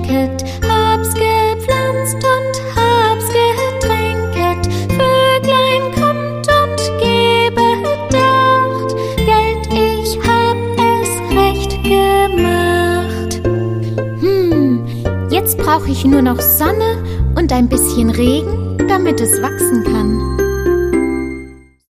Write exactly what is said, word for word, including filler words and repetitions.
denket, hab's gepflanzt und hab's getränket. Vöglein kommt und gebet dort, Geld, ich hab es recht gemacht. Hm, jetzt brauch ich nur noch Sonne und ein bisschen Regen, damit es wachsen kann.